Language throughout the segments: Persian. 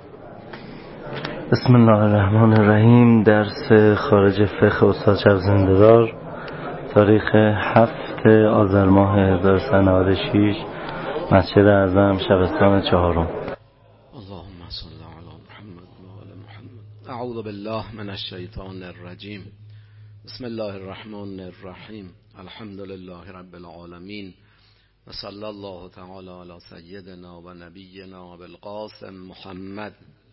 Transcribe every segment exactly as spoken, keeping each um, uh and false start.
بسم الله الرحمن الرحیم. درس خارج فقه استاد شب زنده‌دار، تاریخ هفت آذر ماه هزار و سیصد و نود و شش، مسجد اعظم، شبستان چهارم. اللهم صل علی محمد و آل محمد. اعوذ بالله من الشیطان الرجیم. بسم الله الرحمن الرحیم. الحمد لله رب العالمین و صلی الله تعالی علی سیدنا و نبینا ابی القاسم محمد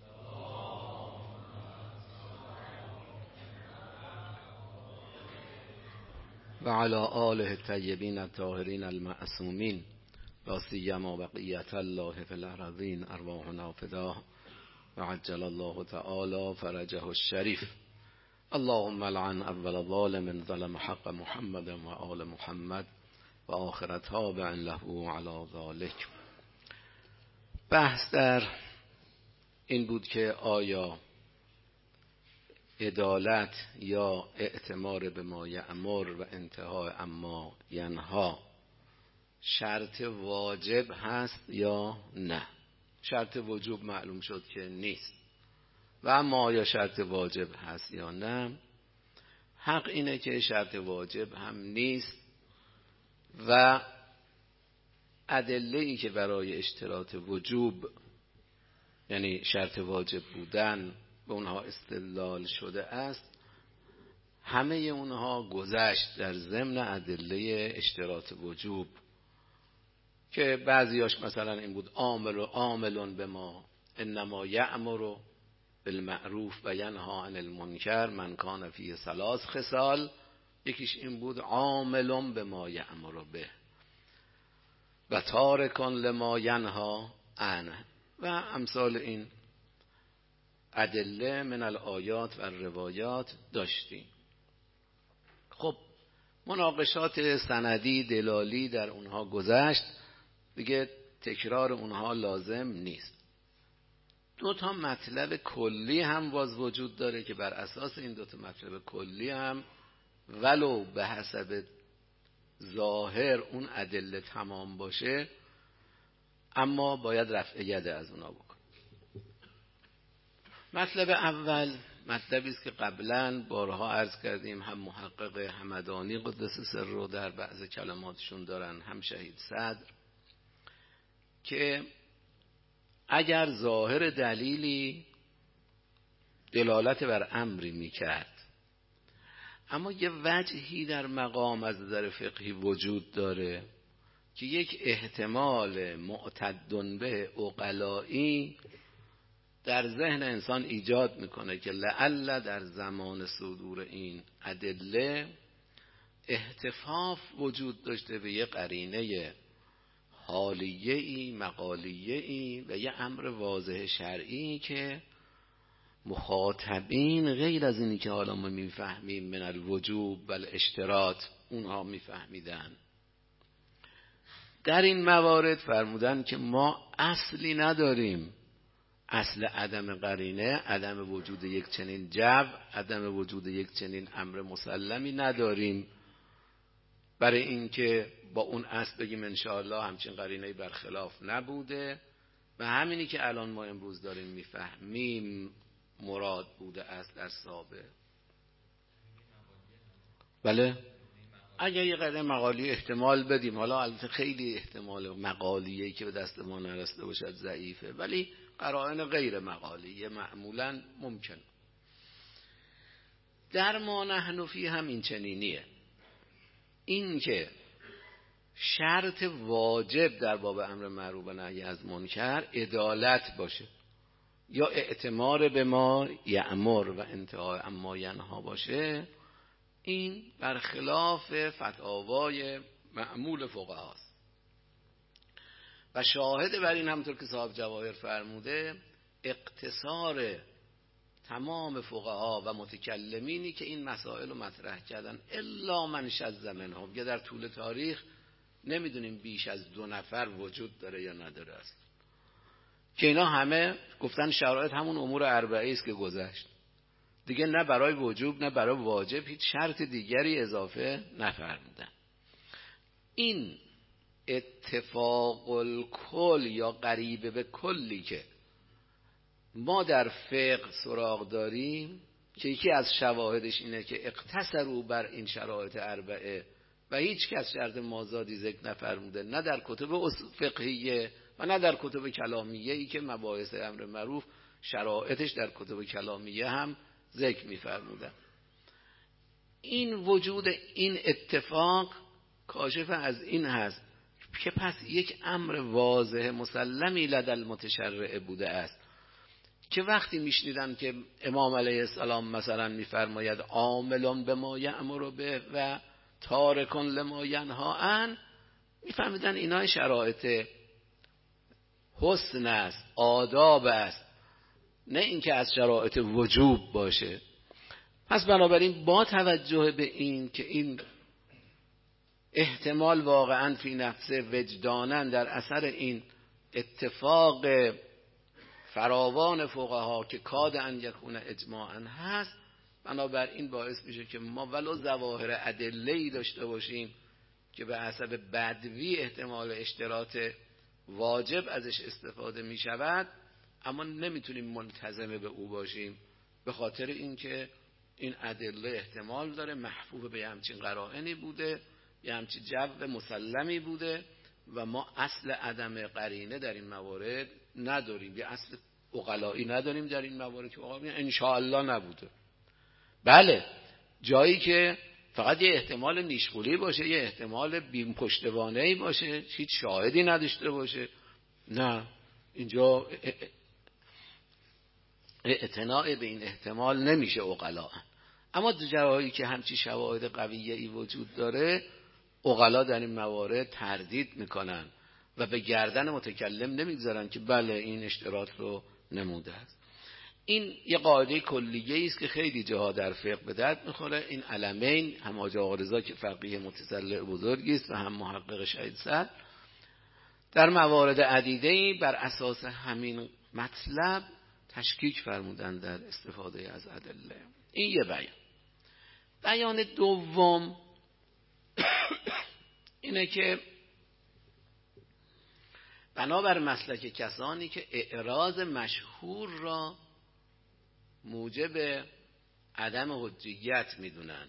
و علی آله الطیبین الطاهرین المعصومین، لا سیما بقیة الله فی الارضین، ارواحنا فداه و عجل الله تعالی فرجه الشریف. اللهم لعن اول ظالم ظلم حق محمد و آل محمد و آخر تابع له علی ذلک. بحث در این بود که آیا عدالت یا اعتمار به ما یأمر و انتهای اما ینها شرط واجب هست یا نه؟ شرط وجوب معلوم شد که نیست، و اما آیا شرط واجب هست یا نه؟ حق اینه که شرط واجب هم نیست و ادله ای که برای اشتراط وجوب، یعنی شرط واجب بودن، به اونها استدلال شده است، همه اونها گذشت در ضمن ادله اشتراط وجوب، که بعضیاش مثلا این بود عامل و عاملون به ما انما یأمر بالمعروف و ینها عن المنکر من کان فیه ثلاث خصال. یکیش این بود عاملون به ما یأمر به و تارکون لما ینها عنه و امثال این ادله من الآیات و الروایات داشتیم. خب مناقشات سندی دلالی در اونها گذشت، دیگه تکرار اونها لازم نیست. دو تا مطلب کلی هم باز وجود داره که بر اساس این دو تا مطلب کلی هم ولو به حسب ظاهر اون ادله تمام باشه، اما باید رفع یده از اونا بکن. مطلب اول مطلبی است که قبلا بارها عرض کردیم، هم محقق همدانی قدس سره در بعض کلماتشون دارن، هم شهید صدر، که اگر ظاهر دلیلی دلالت بر امری میکرد، اما یه وجهی در مقام از نظر فقهی وجود داره که یک احتمال معتدن به عقلایی در ذهن انسان ایجاد میکنه که لعل در زمان صدور این ادله احتفاف وجود داشته به یه قرینه حالیه‌ای مقالیه‌ای و یه امر واضح شرعی که مخاطبین غیر از اینی که حالا ما میفهمیم من الوجوب و الاشتراط اونها میفهمیدن. در این موارد فرمودن که ما اصلی نداریم، اصل عدم قرینه، عدم وجود یک چنین جو، عدم وجود یک چنین امر مسلمی نداریم برای اینکه با اون اصل بگیم انشاءالله همچین قرینه‌ای برخلاف نبوده و همینی که الان ما امروز داریم میفهمیم مراد بوده است در سابق. بله، اگر یه قرینه مقالی احتمال بدیم، حالا البته خیلی احتمال مقالیه که به دست ما نرسیده باشد ضعیفه، ولی قرائن غیر مقالیه معمولا ممکن. در ما نحن فی هم این چنینیه، این که شرط واجب در باب امر معروف و نهی از منکر عدالت باشه یا اعتمار به ما یأمر و انتهای اما ینها باشه، این برخلاف فتاوای معمول فقهاست. و شاهد بر این همونطور که صاحب جواهر فرموده اقتصار تمام فقها و متکلمینی که این مسائل رو مطرح کردن الا من شذ منهم، یا در طول تاریخ نمیدونیم بیش از دو نفر وجود داره یا نداره است که اینا همه گفتن شرایط همون امور اربعه است که گذشت دیگه، نه برای وجوب نه برای واجب هیچ شرط دیگری اضافه نفرمودن. این اتفاق الکل یا قریب به کلی که ما در فقه سراغ داریم که یکی از شواهدش اینه که اقتصروا بر این شرایط اربعه و هیچ کس شرط مازادی ذکر نفرموده، نه در کتب فقهیه و نه در کتب کلامیه ای که مباحث امر معروف شرایطش در کتب کلامیه هم ذکر میفرمودن. این وجود این اتفاق کاشف از این هست که پس یک امر واضح مسلمی لدى المتشرع بوده است که وقتی میشنیدن که امام علیه السلام مثلا میفرماید عاملون بما یأمر به و تارکون لما ینهی عنه، میفهمیدن اینا شرایط حسن است، آداب است، نه اینکه از شرایط وجوب باشه. پس بنابراین با توجه به این که این احتمال واقعا فی نفسه وجدانن در اثر این اتفاق فراوان فقها که کاد ان یکون اجماعا هست، بنابراین باعث میشه که ما ولو ظواهر ادله‌ای داشته باشیم که به حسب بدوی احتمال اشتراط واجب ازش استفاده میشود، اما نمیتونیم منتظم به او باشیم، به خاطر اینکه این ادله احتمال داره محفوظ به همچین قرائنی بوده، یه همچین جو مسلمی بوده و ما اصل عدم قرینه در این موارد نداریم، یه اصل عقلایی نداریم در این موارد که آقا ان شاء الله نبوده. بله جایی که فقط یه احتمال نیشخولی باشه، یه احتمال بیم پشتوانه‌ای باشه، هیچ شاهدی نداشته باشه، نه اینجا اعتناع به این احتمال نمیشه عقلا. اما در جاهایی که همچی شواهد قویه‌ای وجود داره، عقلا در این موارد تردید میکنن و به گردن متکلم نمیگذارن که بله این اشتراط رو نموده است. این یه قاعده کلیه است که خیلی جاها در فقه به درد میخوره. این علمین، هم حاج آقا رضا که فقیه متسلع بزرگی است و هم محقق شهید صدر، در موارد عدیده‌ای بر اساس همین مطلب تشکیک فرمودن در استفاده از ادله. این یه بیان. بیان دوم اینه که بنابر مسلک کسانی که اعراض مشهور را موجب عدم حجیت میدونن،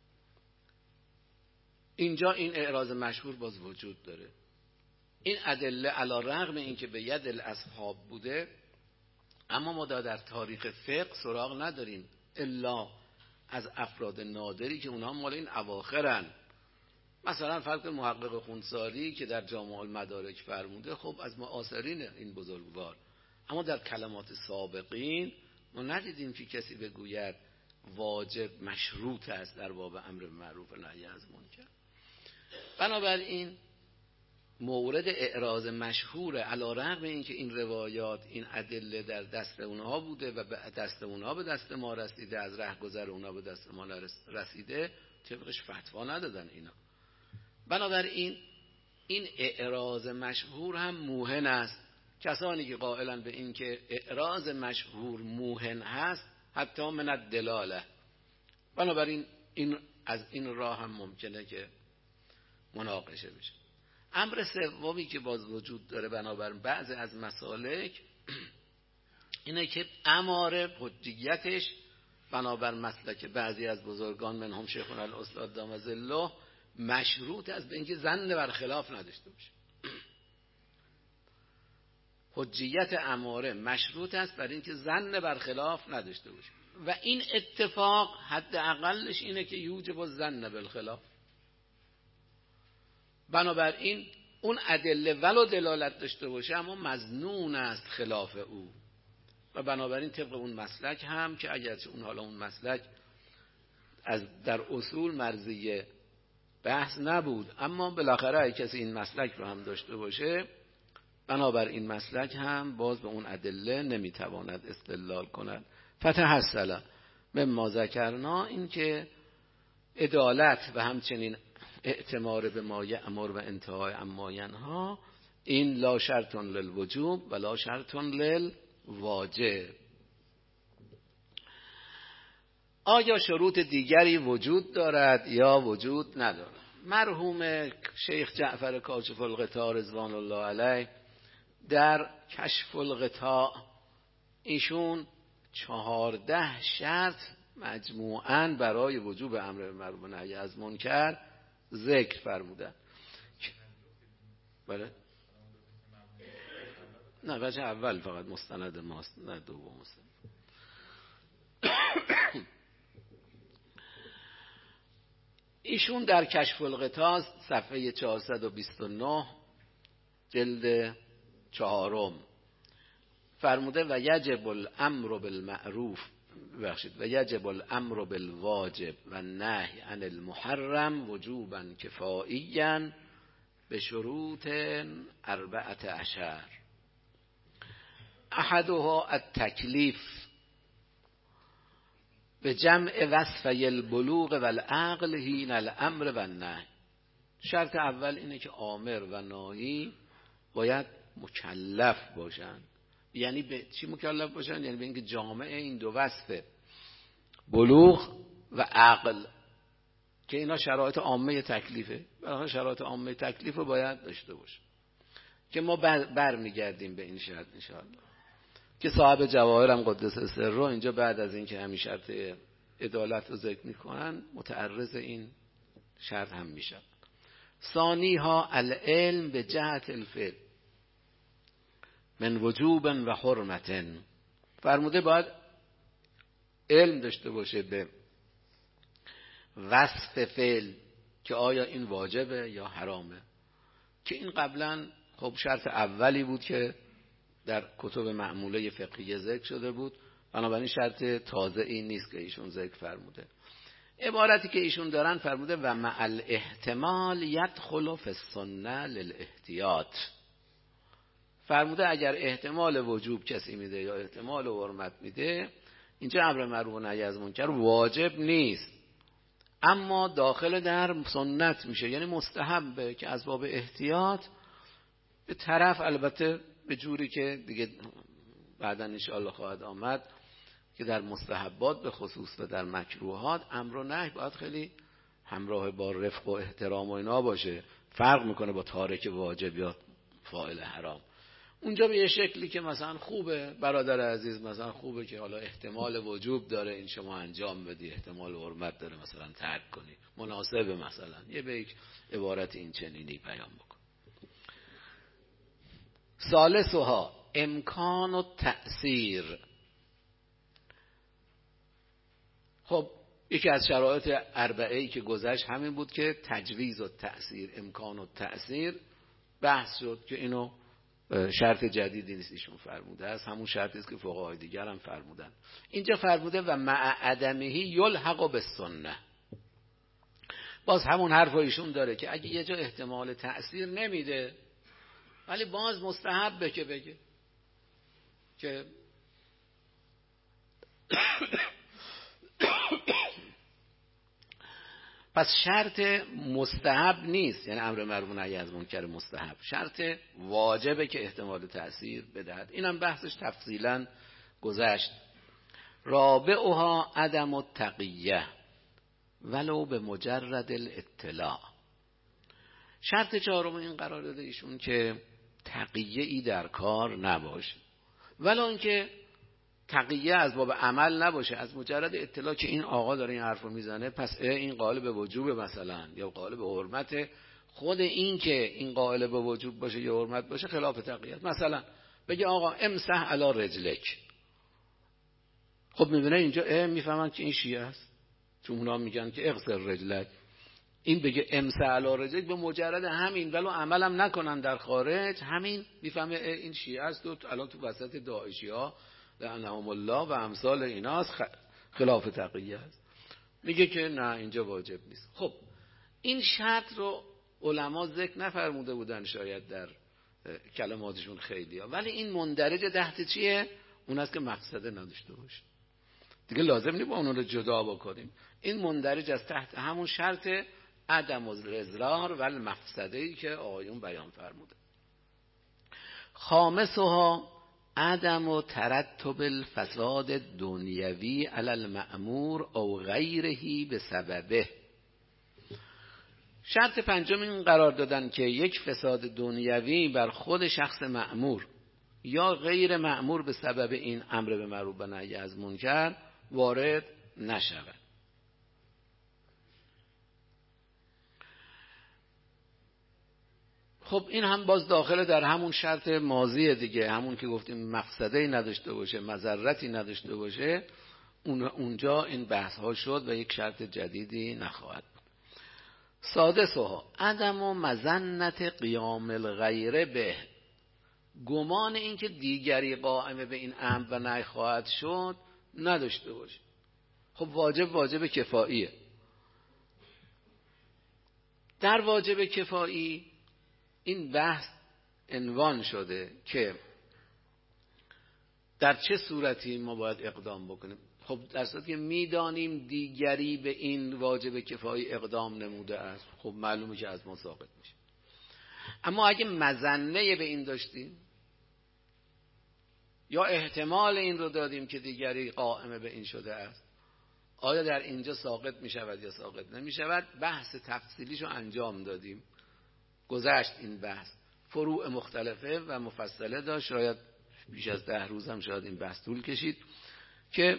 اینجا این اعراض مشهور باز وجود داره. این ادله علی رغم اینکه به ید الاصحاب بوده، اما ما در تاریخ فقه سراغ نداریم الا از افراد نادری که اونها مال این اواخرن. مثلا فرق محقق خونساری که در جامع المدارک فرموده، خب از معاصرین این بزرگوار، اما در کلمات سابقین ما ندیدیم که کسی بگوید واجب مشروط است در باب امر معروف و نهی از منکر. بنابراین مورد اعراض مشهور علی رغم اینکه این روایات، این ادله در دست اونها بوده و به دست اونها به دست ما رسیده، از رهگذر اونها به دست ما رسیده، طبقش فتوا ندادن اینا. بنابراین این اعراض مشهور هم موهن است. کسانی که قائلن به این که اعراض مشهور موهن هست، حتی من الدلاله، بنابراین این از این راه هم ممکنه که مناقشه بشه. امر سومی که باز وجود داره بنابر بعض از مسالک اینه که اماره حجیتش بنابر مسلک بعضی از بزرگان منهم شیخنا الاستاد دام ظله مشروط است به اینکه ظن بر خلاف نداشته باشه. حجیت اماره مشروط است بر اینکه ظن بر خلاف نداشته باشه و این اتفاق حد اقلش اینه که یوجب الظن بالخلاف. بنابراین اون ادله ولو دلالت داشته باشه اما مظنون است خلاف او و بنابراین طبق اون مسلک هم که اگرچه اون حالا اون مسلک از در اصول مرضیه بحث نبود، اما بالاخره اگه کسی این مسلک رو هم داشته باشه، بنابر این مسلک هم باز به اون ادله نمیتواند استدلال کند. فتحصل مما ذکرنا، این که عدالت و همچنین اعتمار به ما یأمر و انتهای عما ینهی، این لا شرطن للوجوب و لا شرطن للواجب. آیا شروط دیگری وجود دارد یا وجود ندارد؟ مرحوم شیخ جعفر کاشف الغطا رضوان الله علیه در کشف الغطا ایشون چهارده شرط مجموعاً برای وجوب امر بالمعروف و نهی از منکر ذکر فرمودن. بله نه وجه اول فقط مستند ماست، نه دوم مستند. ایشون در کشف الغطاس صفحه چهارصد و بیست و نه جلد چهارم فرموده و یجب الامر بالمعروف ببخشید و یجب الامر بالواجب و نهی عن المحرم وجوبا کفائیا به شروط اربعة عشر. احدها التکلیف به جمع وصفی البلوغ و العقل حین الامر و النهی. شرط اول اینه که آمر و ناهی باید مکلف باشن. یعنی به چی مکلف باشن؟ یعنی به اینکه جامع این دو وصف بلوغ و عقل که اینا شرایط عامه تکلیفه، برای شرایط عامه تکلیف رو باید داشته باشه که ما بر, بر میگردیم به این شرط انشاءالله که صاحب جواهر هم قدس سره اینجا بعد از اینکه همین شرط عدالت رو ذکر میکنن متعرض این شرط هم میشن. ثانی ها العلم به جهت الفعل من وجوب و حرمت. فرموده باید علم داشته باشه به وصف فعل که آیا این واجبه یا حرامه، که این قبلا خب شرط اولی بود که در کتب معموله فقهی ذکر شده بود، بنابراین شرط تازه این نیست که ایشون ذکر فرموده. عبارتی که ایشون دارن فرموده و مع الاحتمال یدخل فی السنه للاحتیاط. فرموده اگر احتمال وجوب کسی میده یا احتمال حرمت میده، اینجا امر معروف و نهی از منکر واجب نیست اما داخل در سنت میشه، یعنی مستحبه که از باب احتیاط به طرف، البته به جوری که دیگه بعدا انشاءالله خواهد آمد که در مستحبات به خصوص و در مکروهات امر و نهی باید خیلی همراه با رفق و احترام و اینا باشه. فرق میکنه با تارک واجب یا فاعل حرام. اونجا به یه شکلی که مثلا خوبه برادر عزیز، مثلا خوبه که حالا احتمال وجوب داره این شما انجام بدی، احتمال حرمت داره مثلا ترک کنی، مناسبه مثلا یه به یک عبارت این چنینی بیان بکن. ثالثها امکان و تأثیر. خب یکی از شرایط اربعه‌ای که گذشت همین بود که تجویز و تأثیر، امکان و تأثیر بحث شد که اینو شرط جدیدی نیست ایشون فرموده است، همون شرطی است که فقهای دیگر هم فرمودن. اینجا فرموده و مع عدمه یلحق بالسنه. باز همون حرف ایشون داره که اگه یه جا احتمال تأثیر نمیده ولی باز مستحبه که بگه که پس شرط مستحب نیست، یعنی امر معروف و نهی از منکر مستحب، شرط واجبه که احتمال تأثیر بدهد. اینم بحثش تفصیلا گذشت. رابعها عدم التقیه ولو به مجرد الاطلاع. شرط چهارم این قرار داده ایشون که تقیه ای در کار نباشه، ولو اینکه تقیه از باب عمل نباشه، از مجرد اطلاع که این آقا داره این حرف رو میزنه پس این قائل به وجوب مثلا یا قائل به حرمت، خود این که این قائل به وجوب باشه یا حرمت باشه خلاف تقیه. مثلا بگه آقا امسح علی رجلک، خب میبینه اینجا میفهمن که این شیعه است چون اونا میگن که اغسل رجلک، این بگه امسح علی رجلک به مجرد همین ولو عملم نکنن در خارج همین میفهمه این شیعه است و الان تو وسط داعشی ها لعنهم الله و امثال ایناست خلاف تقیه است. میگه که نه اینجا واجب نیست. خب این شرط رو علما ذکر نفرموده بودن شاید در کلماتشون خیلی ها، ولی این مندرج تحت چیه؟ اون است که مقصده نداشته باشه، دیگه لازم نیست با اون رو جدا بکنیم. این مندرج از تحت همون شرط عدم الاضرار و المفسده‌ای که آقایون بیان فرموده. خامسها عدم و ترتب الفساد دنیوی علی المأمور او غیره به سببه. شرط پنجم این قرار دادن که یک فساد دنیوی بر خود شخص مأمور یا غیر مأمور به سبب این امر به معروف و نهی از منکر وارد نشود. خب این هم باز داخل در همون شرط ماضیه دیگه، همون که گفتیم مفسده‌ای نداشته باشه، مضرتی نداشته باشه، اونجا این بحث ها شد و یک شرط جدیدی نخواهد بود. سادسها عدم و مظنت قیام الغیر به، گمان این که دیگری قائم به این امر و نهی خواهد شد نداشته باشه. خب واجب واجب کفاییه. در واجب کفایی این بحث عنوان شده که در چه صورتی ما باید اقدام بکنیم. خب در صورتی که میدانیم دیگری به این واجب کفایی اقدام نموده است، خب معلومه که از ما ساقط میشه. اما اگه مظنه به این داشتیم یا احتمال این رو دادیم که دیگری قائم به این شده است، آیا در اینجا ساقط می شود یا ساقط نمی شود؟ بحث تفصیلیشو انجام دادیم. گذشت این بحث، فروع مختلفه و مفصله داشت، شاید بیش از ده روز هم شاید این بحث طول کشید که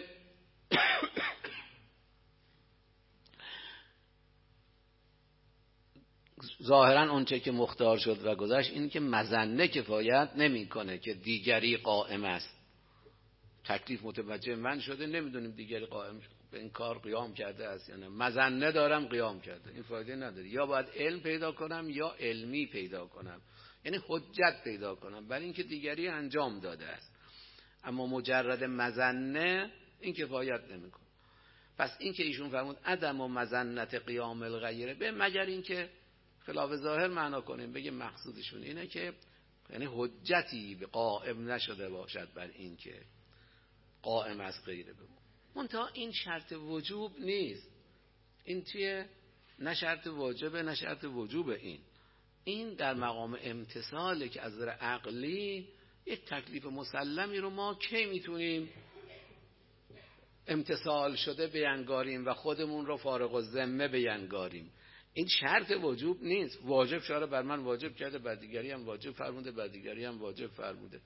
ظاهرا اونچه که مختار شد و گذشت این که مظنه کفایت نمیکنه که دیگری قائم است. تکلیف متوجه من شده، نمیدونیم دیگری قائم به این کار قیام کرده است یا نه، مظنه دارم قیام کرده، این فایده نداره. یا باید علم پیدا کنم یا علمی پیدا کنم، یعنی حجت پیدا کنم برای اینکه دیگری انجام داده است. اما مجرد مظنه این کفایت نمیکنه. پس این که ایشون فرمود عدم و مظنت قیام الغیر به، مگر اینکه خلاف ظاهر معنا کنیم بگیم مقصودشون اینه که یعنی حجتی به قائم نشده باشد بر این که قائم از غیره بود. منتها این شرط وجوب نیست. این چیه؟ نه شرط واجبه نه شرط وجوبه. این این در مقام امتثاله که از نظر عقلی یک تکلیف مسلمی رو ما کی میتونیم امتثال شده بینگاریم و خودمون رو فارغ الذمه بینگاریم. این شرط وجوب نیست. واجب شاره بر من واجب کرده، بر دیگری هم واجب فرموده، بر دیگری هم واجب فرموده.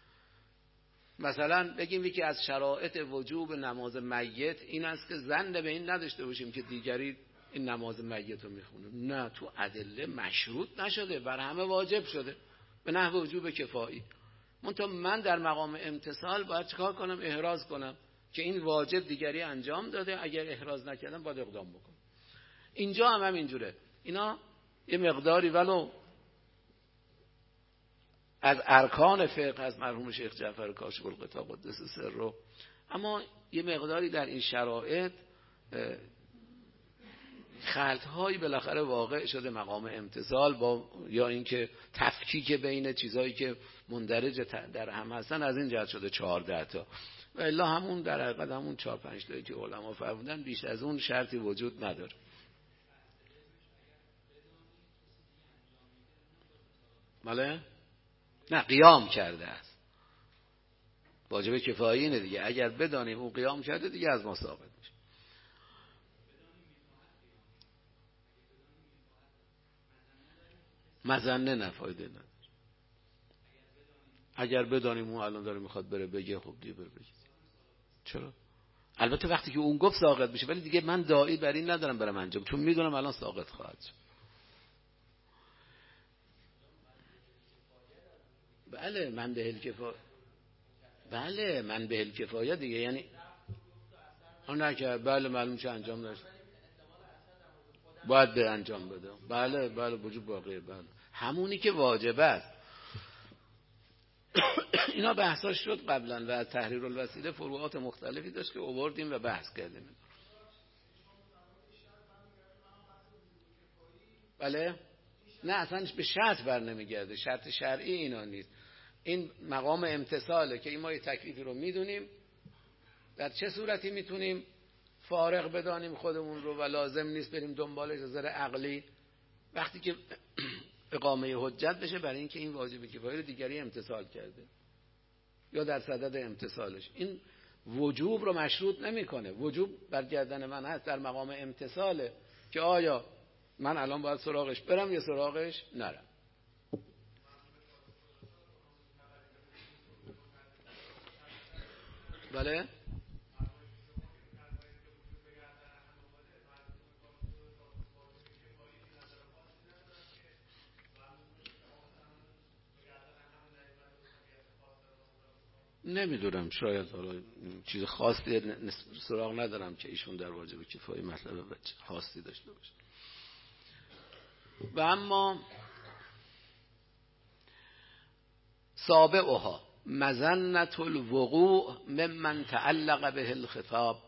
مثلا بگیم یکی از شرایط وجوب نماز میت این است که ظن به این نداشته باشیم که دیگری این نماز میت رو میخونه. نه، تو ادله مشروط نشده، بر همه واجب شده به نحو وجوب کفایی. منتها من در مقام امتثال باید چکار کنم؟ احراز کنم که این واجب دیگری انجام داده، اگر احراز نکردم باید اقدام بکنم. اینجا هم همینجوره. اینا یه مقداری ولو از ارکان فقه از مرحوم شیخ جعفر کاشف الغطا قدس سره، اما یه مقداری در این شرایط خلط‌هایی بالاخره واقع شده مقام امتثال با یا اینکه تفکیک بین چیزایی که مندرج در هم هستن، از این جهت شده چهارده تا. و الا همون در حقیقت همون چهار پنج تایی که علما فرمودن بیش از اون شرطی وجود نداره. بله؟ نه، قیام کرده است. واجب کفایی اینه دیگه. اگر بدانیم اون قیام کرده دیگه از ما ثابت میشه. مظنه نه، فایده نداره. اگر بدانیم اون الان داره میخواد بره بگه، خب دیگه بره بگه. چرا؟ البته وقتی که اون گفت ساقط میشه، ولی دیگه من داعی بر این ندارم برم انجام، چون میدونم الان ساقط خواهد شد. بله من به الکفایه، بله من به الکفایه دیگه، یعنی اون نکرد، بله معلوم چه انجام داشت باید به انجام بده. بله بله وجوب باقیه، بله همونی که واجب است. اینا بحثاش شد قبلا و از تحریر الوسیله فروعات مختلفی داشت که آوردیم و بحث کردیم. بله نه، اصلا به شرط بر نمیگرده، شرط شرعی اینا نیست. این مقام امتثاله که این ما یه تکلیفی رو میدونیم، در چه صورتی میتونیم فارغ بدانیم خودمون رو و لازم نیست بریم دنبالش از نظر عقلی، وقتی که اقامه حجت بشه برای اینکه این واجب کفایی رو دیگری امتثال کرده یا در صدد امتثالش. این وجوب رو مشروط نمیکنه. وجوب بر گردن من هست در مقام امتثاله که آیا من الان باید سراغش برم یا سراغش نرم. بله نمیدونم، شاید حالا چیز خاصی سراغ ندارم که ایشون در واجب کفایه مطلب خاصی داشته باشه. و اما سابعها مظنة الوقوع ممن تعلق به الخطاب.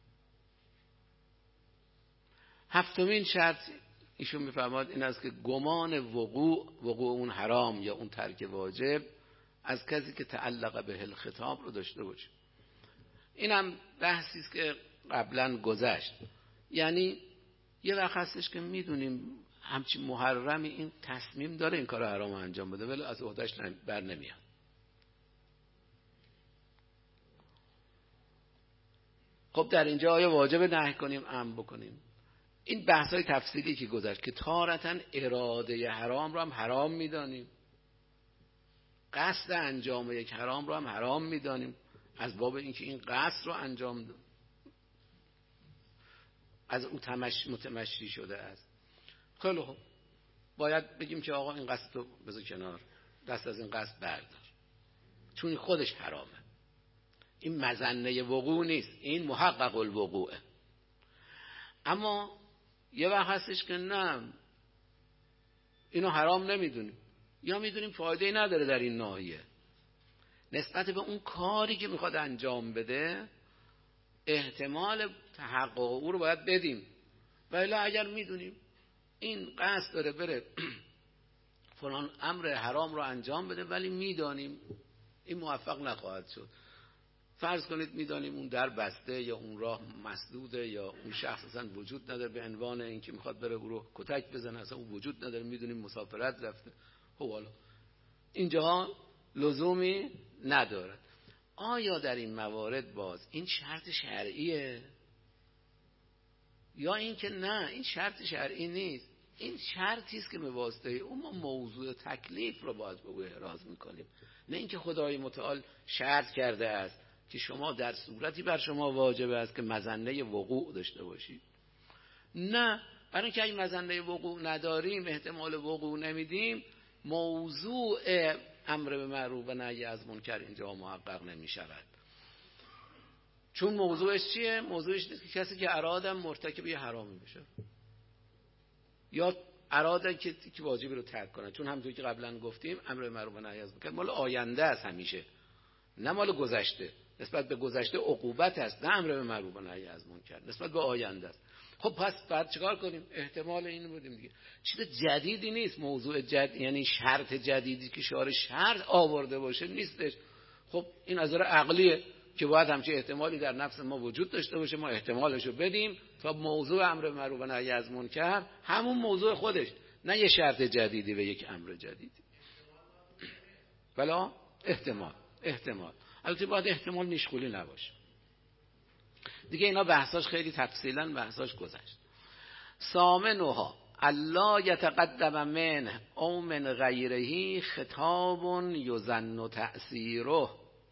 هفتمین شرط ایشون میفرماد این است که گمان وقوع وقوع اون حرام یا اون ترک واجب از کسی که تعلق به الخطاب رو داشته باشه. اینم بحثی است که قبلا گذشت. یعنی یه وقت هستش که میدونیم همچین محرمی این تصمیم داره این کار حرام انجام بده ولی از عهده‌اش بر نمیاد. خب در اینجا آیا واجب نهی کنیم امر بکنیم؟ این بحث‌های تفصیلی که گذشت که تارةً اراده حرام رو هم حرام میدانیم، قصد انجام یک حرام رو هم حرام میدانیم از باب اینکه این قصد رو انجام ده. از اون تمش متمشی شده است. خیلی خوب، باید بگیم که آقا این قصد رو بذار کنار، دست از این قصد بردار، چون خودش حرامه. این مظنه وقوع نیست، این محقق الوقوعه. اما یه وقت هستش که نه، اینو حرام نمیدونیم یا میدونیم فایده نداره در این ناحیه، نسبت به اون کاری که میخواد انجام بده احتمال تحقق او رو باید بدیم. ولی اگر میدونیم این قصد داره بره فلان امر حرام رو انجام بده ولی میدانیم این موفق نخواهد شد، فرض کنید میدانیم اون در بسته یا اون راه مسدوده یا اون شخص اصلا وجود نداره، به عنوان اینکه میخواد بره او رو کتک بزنه اصلا اون وجود نداره، میدونیم مسافرت رفته. خب حالا اینجاها لزومی نداره. آیا در این موارد باز این شرط شرعیه یا اینکه نه این شرط شرعی نیست؟ این شرطی است که به واسطه اون ما موضوع تکلیف رو باید به او احراز میکنیم، نه اینکه خدای متعال شرط کرده است که شما در صورتی بر شما واجب است که مظنه وقوع داشته باشید. نه، برای اینکه این مظنه وقوع نداریم، احتمال وقوع نمیدیم، موضوع امر به معروف و نهی از منکر اینجا محقق نمی شود. چون موضوعش چیه؟ موضوعش نیست که کسی که اراده مرتکب یه حرامی بشه یا اراده که که واجبی رو ترک کنه، چون همونطور که قبلا گفتیم امر به معروف و نهی از منکر مال آینده است همیشه، نه مال گذشته. نسبت به گذشته عقوبت است، نه امر به معروف و نهی از منکر، نسبت به آینده است. خب پس بعد چیکار کنیم؟ احتمال اینو بودیم دیگه، چیز جدیدی نیست، موضوع جدید یعنی شرط جدیدی که شارع شرط آورده باشه نیستش. خب این از نظر عقلیه که باید همچین احتمالی در نفس ما وجود داشته باشه، ما احتمالشو بدیم تا موضوع امر به معروف و نهی از منکر همون موضوع خودش، نه یه شرط جدیدی و یک امر جدیدی. بلا احتمال احتمال البته باید احتمال نیشخولی نباشه دیگه. اینا بحثاش خیلی تفصیلا بحثاش گذشت. ثامنها الا یتقدم منه او من غیره خطاب یظن تأثیره.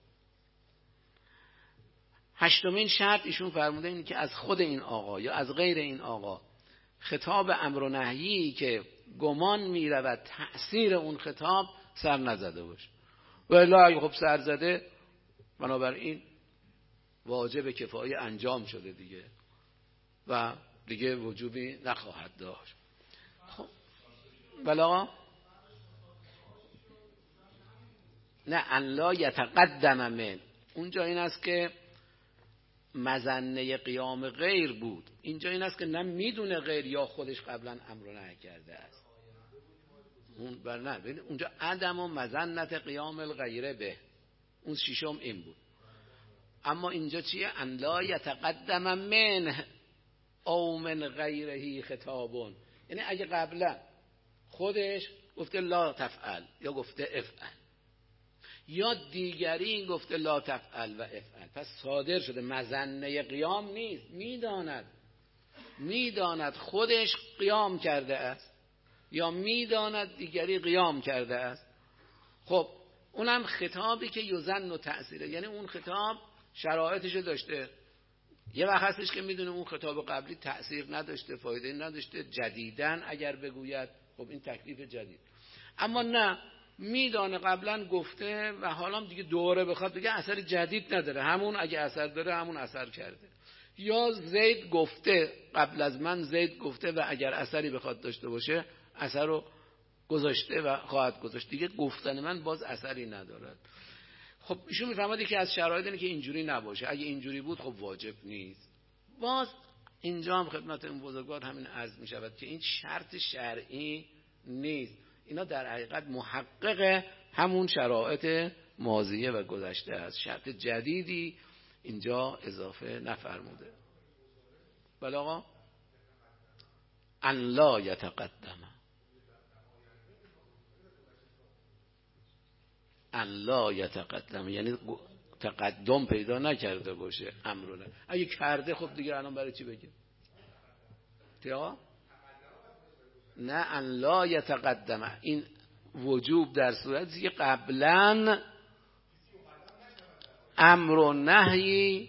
هشتمین شرط ایشون فرموده اینه که از خود این آقا یا از غیر این آقا خطاب امر و نهی که گمان میرود تأثیر اون خطاب سر نزده باشه. ولی اگه خب سر زده بنابراین واجب کفایه انجام شده دیگه و دیگه وجوبی نخواهد داشت. خب بلا نه ان لا یتقدم من، اونجا این است که مظنه قیام غیر بود، اینجا این است که نه میدونه غیر یا خودش قبلا امر نهی کرده است. اون بر نه ببین اونجا عدم و مظنه قیام الغیره به، اون ششم این بود. اما اینجا چیه؟ ان لا یتقدم من او من غیره خطابون، یعنی اگه قبلا خودش گفته لا تفعل یا گفته افعل یا دیگری گفته لا تفعل و افعل، پس صادر شده مظنه قیام نیست، میداند میداند خودش قیام کرده است یا میداند دیگری قیام کرده است. خب اونم خطابی که یظن و تأثیره، یعنی اون خطاب شرایطش داشته. یه وقت هستش که میدونه اون خطاب قبلی تأثیر نداشته، فایده نداشته، جدیدن اگر بگوید خب این تکلیف جدید. اما نه، میدانه قبلا گفته و حالا دیگه دوره بخواد بگه اثر جدید نداره، همون اگه اثر داره همون اثر کرده. یا زید گفته قبل از من زید گفته و اگر اثری بخواد داشته باشه اثر رو گذاشته و خواهد گذاشت، دیگه گفتن من باز اثری ندارد. خب ایشون میفهمه که از شرایط اینه که اینجوری نباشه، اگه اینجوری بود خب واجب نیست. باز اینجا هم خدمت این بزرگوار همین عرض می شود که این شرط شرعی نیست، اینا در حقیقت محقق همون شرایط ماضیه و گذشته است، شرط جدیدی اینجا اضافه نفرموده. بله آقا، ان لا یتقدم، ان لا یتقدم یعنی تقدم پیدا نکرده باشه امر نه. اگه کرده خب دیگه الان برای چی بگه؟ تیا؟ نه، ان لا یتقدم این وجوب در صورتی که قبلا امر و نهی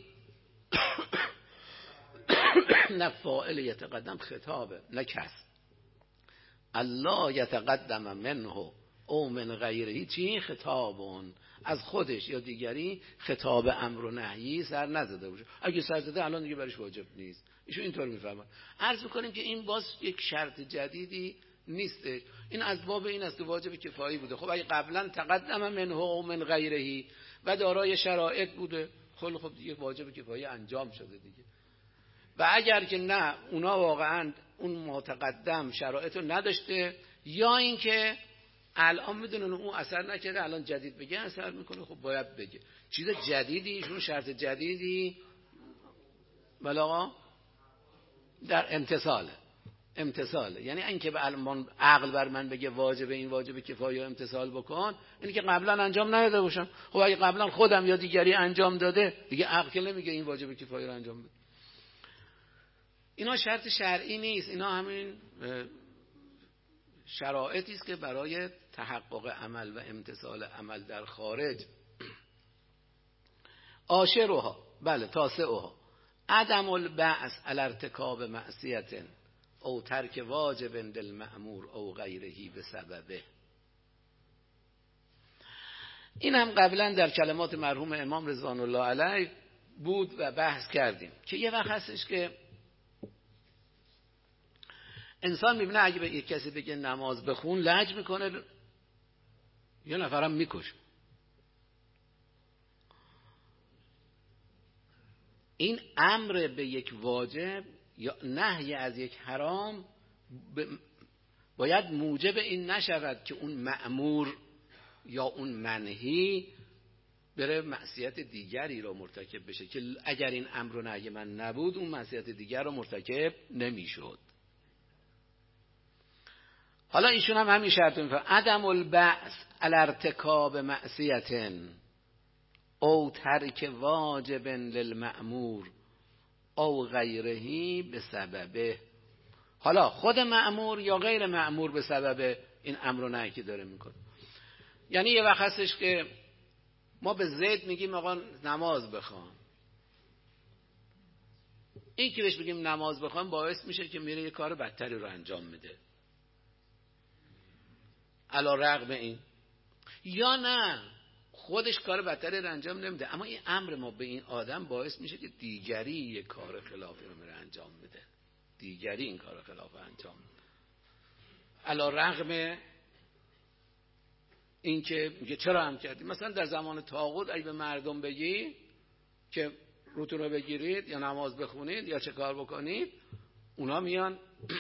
نه فاعل یتقدم خطابه نه کس. الله یتقدم منه او من غیره، چی خطابون از خودش یا دیگری خطاب امر و نهی سر نزده باشه. اگه سر زده الان دیگه برش واجب نیست. ایشون اینطور میفهمه. عرض میکنیم که این باز یک شرط جدیدی نیست، این از باب این است که واجب کفایی بوده. خب اگه قبلا تقدم منه او من غیره و دارای شرایط بوده، خب خب دیگه واجب کفایی انجام شده دیگه. و اگر که نه اونا واقعا اون متقدم شرایط رو نداشته، یا اینکه الان میدونن اون اثر نکرده الان جدید بگه اثر میکنه، خب باید بگه چیز جدیدی، ایشون شرط جدیدی بله آقا در امتثاله. امتثاله یعنی اینکه به علمان عقل بر من بگه واجب این واجب کفایه امتثال بکن، اینی که قبلا انجام نداده باشم. خب اگه قبلا خودم یا دیگری انجام داده دیگه عقل که نمیگه این واجب کفایه رو انجام بده. اینا شرط شرعی نیست، اینا همین شرایطی است که برای تحقق عمل و امتثال عمل در خارج. عاشرها بله تاسعها عدم البعث علی ارتکاب معصیت او ترک واجب للمأمور او غیره بسببه. این هم قبلا در کلمات مرحوم امام رضوان الله علیه بود و بحث کردیم که یه وقت هستش که انسان میبینه اگه به یک کسی بگه نماز بخون لج میکنه، یه نفرم میکشه. این امر به یک واجب یا نهی از یک حرام باید موجب این نشود که اون مأمور یا اون منهی بره معصیت دیگری رو مرتکب بشه، که اگر این امر و نهی من نبود اون معصیت دیگر رو مرتکب نمیشد. حالا ایشون هم همین شرط میفرماید عدم البعث علی ارتکاب معصیت او ترک واجب للمأمور او غیره به سببه. حالا خود مأمور یا غیر مأمور به سبب این امر و نهی که داره میکنه. یعنی یه وقت هستش که ما به زید میگیم آقا نماز بخوان، این که بهش بگیم نماز بخوان باعث میشه که میره یه کار بدتری رو انجام میده علی رغم این، یا نه خودش کار بدتری رو انجام نمیده اما این امر ما به این آدم باعث میشه که دیگری یه کار خلافی رو میره انجام میده، دیگری این کار خلاف انجام میده علی رغم این که میگه چرا هم کردی. مثلا در زمان طاغوت اگه به مردم بگی که روتون رو بگیرید یا نماز بخونید یا چه کار بکنید، اونا میان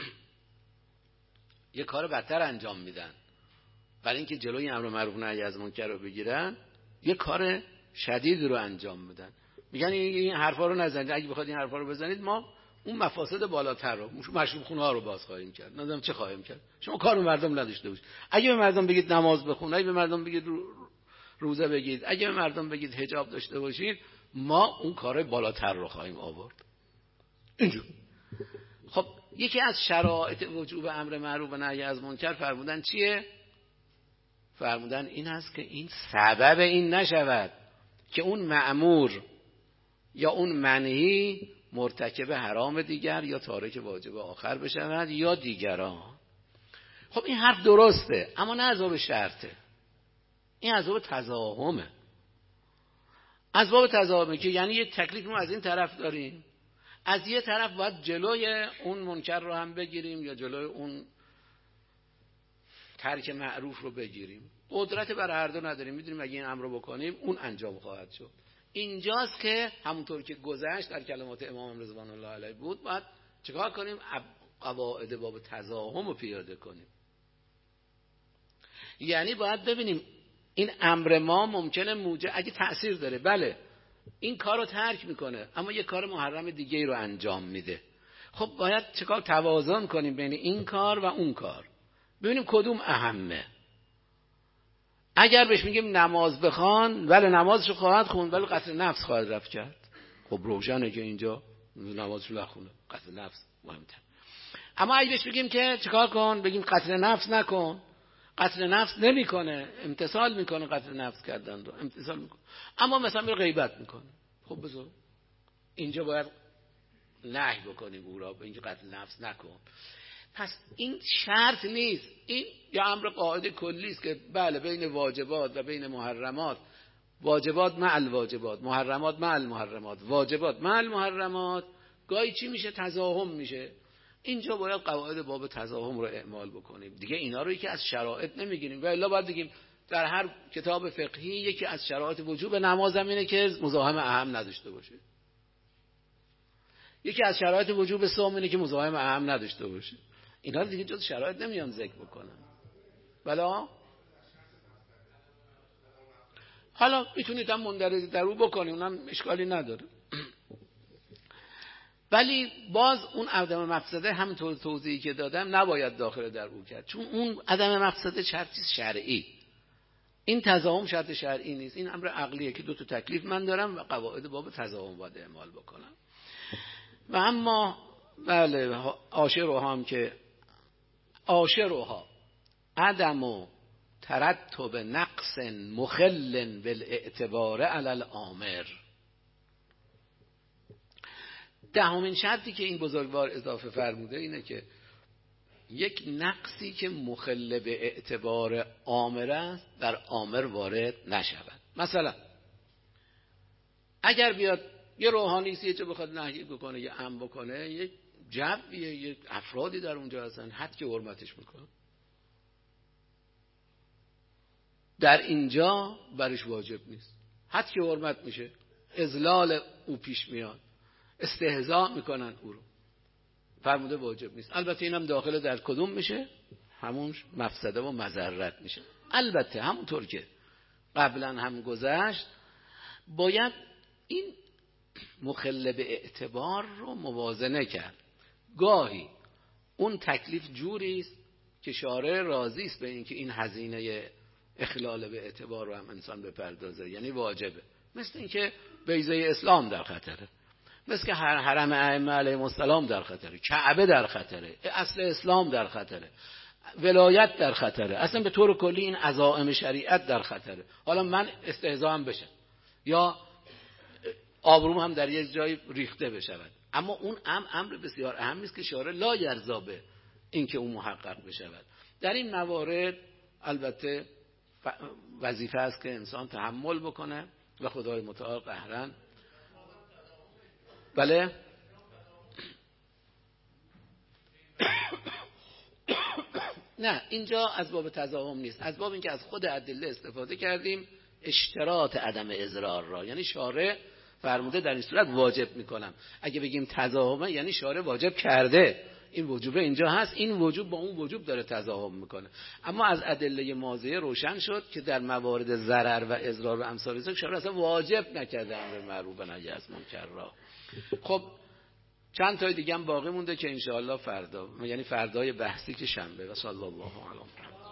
یه کار بدتر انجام میدن. برای اینکه جلوی امر معروف نهی از منکر رو بگیرن یه کار شدید رو انجام میدن. میگن این حرفا رو نزنید، اگه بخواید این حرفا رو بزنید ما اون مفاسد بالاتر رو مشروب خونه ها رو باز خواهیم کرد. نمیدونم چه خواهیم کرد. شما کار به مردم نداشته باشید. اگه به مردم بگید نماز بخون، اگه به مردم بگید روزه بگید، اگه به مردم بگید حجاب داشته باشید، ما اون کار بالاتر رو خواهیم آورد. اینجور. خب یکی از شرایط وجوب امر معروف و نهی از منکر فرمودن چیه؟ فرمودن این هست که این سبب این نشود که اون مأمور یا اون منهی مرتکب حرام دیگر یا تارک واجب آخر بشود یا دیگران. خب این حرف درسته، اما نه از باب شرطه، این از باب تضاهمه. از باب تضاهمه که یعنی یه تکلیف ما از این طرف داریم، از یه طرف باید جلوی اون منکر رو هم بگیریم یا جلوی اون ترک معروف رو بگیریم. قدرت بر هر دو نداریم، میدونیم اگه این امر رو بکنیم اون انجام خواهد شد. اینجاست که همونطور که گذشت در کلمات امام رضوان الله علیه بود، باید چیکار کنیم؟ قواعد باب تضاهم رو پیاده کنیم. یعنی باید ببینیم این امر ما ممکنه موجب اگه تأثیر داره، بله این کار رو ترک میکنه اما یه کار محرم دیگه ای رو انجام میده. خب باید چیکار؟ توازن کنیم بین این کار و اون کار، ببینیم کدوم اهمه. اگر بهش میگیم نماز بخوان، بله نمازشو خواهد خوند ولی قتل نفس خواهد رفت کرد. خب روشنه که اینجا نمازشو نخونه، قتل نفس مهمتر. اما اگه بهش بگیم که چیکار کن، بگیم قتل نفس نکن، قتل نفس نمیکنه، امتثال میکنه، قتل نفس کردن رو امتثال میکنه، اما مثلا میره غیبت میکنه. خب بذار اینجا باید نهی بکنیم او را، به اینکه قتل نفس نکن. پس این شرط نیست، این یا امر قاعده کلی است که بله بین واجبات و بین محرمات، واجبات مع الواجبات، محرمات مع المحرمات، واجبات مع المحرمات، گاهی چی میشه؟ تضاهم میشه. اینجا باید قواعد باب تضاهم رو اعمال بکنیم دیگه. اینا رو یکی از شرایط نمیگیریم، و الا باید بگیم در هر کتاب فقهی یکی از شرایط وجوب نماز هم اینه که مزاحم اهم نداشته باشه، یکی از شرایط وجوب صوم اینه که مزاحم اهم نداشته باشه. اینا دیگه جز شرایط نمیان ذکر بکنن. بلا حالا میتونید هم مندرج در او بکنید، اونم اشکالی نداره. ولی باز اون عدم مفسده همونطور توضیحی که دادم نباید داخل در او کرد، چون اون عدم مفسده شرطی شرعی، این تضاهم شرط شرعی نیست، این امر عقلیه که دو تا تکلیف من دارم و قواعد باب تضاهم باید اعمال بکنم. و اما بله عاشرها هم که عاشرها عدم و ترتب نقص مخل بالاعتبار علی الامر. دهمین شرطی که این بزرگوار اضافه فرموده اینه که یک نقصی که مخل به اعتبار آمر است در آمر وارد نشود. مثلا اگر بیاد یه روحانی یه چه بخواد نهی بکنه یا امر بکنه، یک جبیه، یک افرادی در اونجا هستن، حد که حرمتش میکنه، در اینجا برش واجب نیست، حد که حرمت میشه، اذلال او پیش میاد، استهزاء میکنن او رو، فرموده واجب نیست. البته اینم داخل در کدوم میشه؟ همون مفسده و مضرت میشه. البته همونطور که قبلا هم گذشت باید این مخل به اعتبار رو موازنه کرد. گاهی اون تکلیف جوری است که شارع راضی است به اینکه این هزینه اخلال به اعتبار رو هم انسان بپردازه، یعنی واجبه، مثل اینکه بیضه اسلام در خطره، مثل که هر حرم ائمه علیهم السلام در خطره، کعبه در خطره، اصل اسلام در خطره، ولایت در خطره، اصلا به طور کلی این عزائم شریعت در خطره. حالا من استهزا هم بشم یا آبروم هم در یک جای ریخته بشود، اما اون هم امر بسیار اهمی است که شارع لا یرضا به این که اون محقق بشود. در این موارد البته وظیفه است که انسان تحمل بکنه و خدای متعال قهرن. بله نه، اینجا از باب تضاهم نیست، از باب اینکه از خود ادله استفاده کردیم اشتراط عدم اضرار را، یعنی شارع فرموده در این صورت واجب میکنم. اگه بگیم تضاهمه یعنی شارع واجب کرده، این وجوب اینجا هست، این وجوب با اون وجوب داره تضاهم میکنه. اما از ادله ماضیه روشن شد که در موارد ضرر و اضرار و امثال ذلک شارع اصلا واجب نکرده امر معروف و نهی از منکر را. خب چند تای دیگه هم باقی مونده که انشاءالله فردا، یعنی فردای بحثی که شنبه، و صلی الله علیه و